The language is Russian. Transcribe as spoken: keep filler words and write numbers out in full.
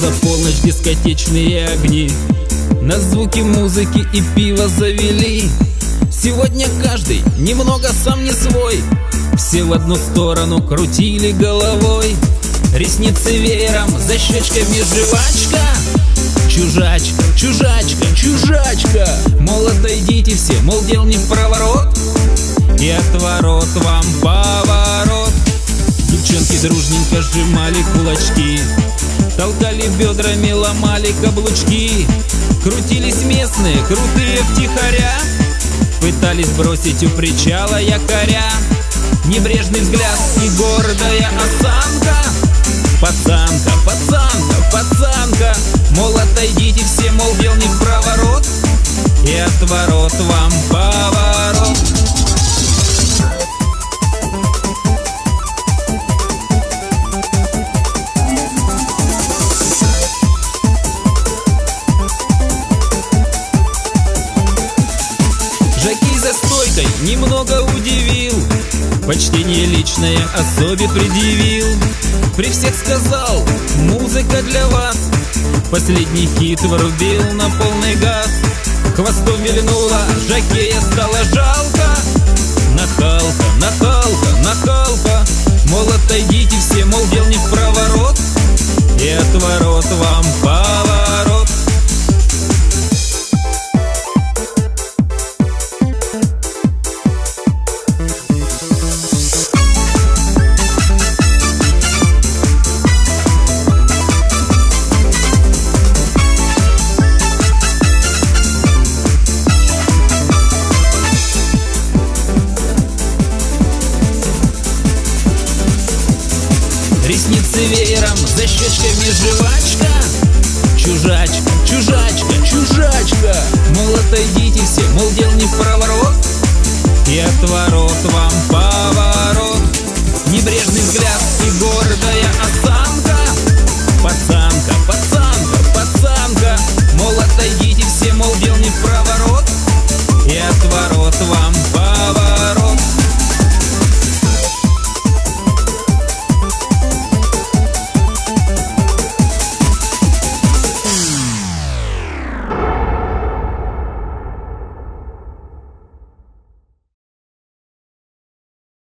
Пробила полночь дискотечные огни, на звуки музыки и пива завели. Сегодня каждый немного сам не свой, все в одну сторону крутили головой. Ресницы веером, за щечками жвачка. Чужачка, чужачка, чужачка. Мол, отойдите все, мол, дел не в проворот, и отворот вам поворот. Девчонки дружненько сжимали кулачки, толкали бедрами, ломали каблучки. Крутились местные, крутые втихаря, пытались бросить у причала якоря. Небрежный взгляд и гордая осанка. Пацанка, пацанка, пацанка. Мол, отойдите все, мол, дел не в проворот, и отворот вам поворот. Жокей за стойкой немного удивил, почтение личное особе предъявил. При всех сказал: музыка для вас. Последний хит врубил на полный газ. Хвостом вильнула, жокея стало жалко. Нахалка, нахалка, нахалка. Мол, отойдите все, мол, дел не в проворот, и отворот вам поворот. Ресницы веером, за щечками жвачка. Чужачка, чужачка, чужачка.